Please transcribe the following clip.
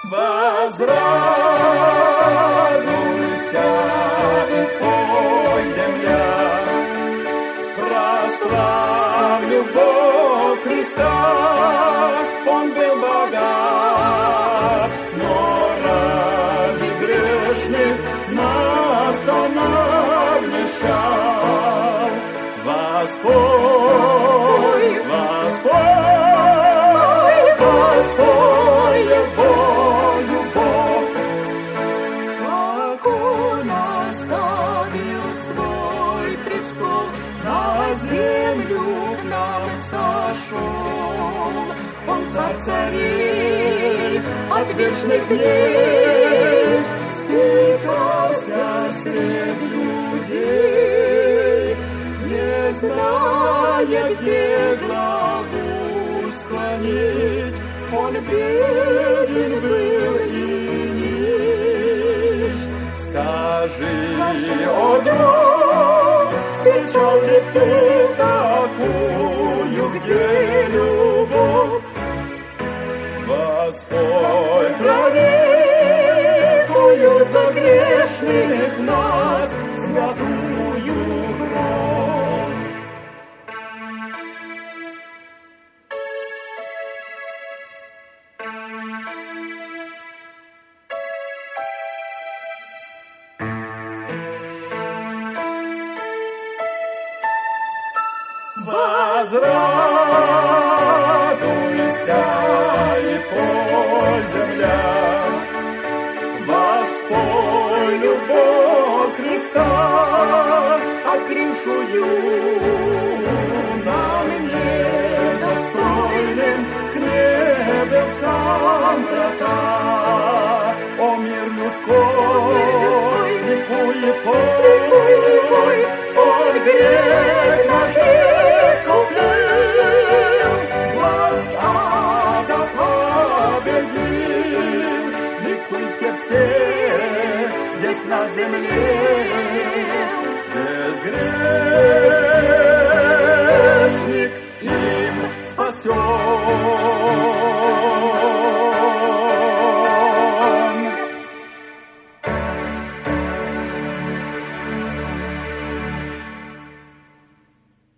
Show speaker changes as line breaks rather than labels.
Возрадуйся, и пой, земля, прославлю Бог Христа. Он был богат, но ради грешных нас Он обнищал. Воспой, воспой, воспой Его любовь, как Он оставил свой престол, на землю к нам сошел. Он царь царей от вечных дней, стекался средь людей, не зная, где главу склонить. Он беден был и нищ. Скажи, о друг, встречал ли ты такую, где любовь? Господь, пролитую за грешных нас святую кровь. Возрадуйся, и пой, земля, воспой любовь Христа, открывшую нам недостойным к небесам врата. О мир людской, ликует пой, он грех наш искупил, власть ада победил. Ликуйте все здесь на земле, ведь грешник им спасен.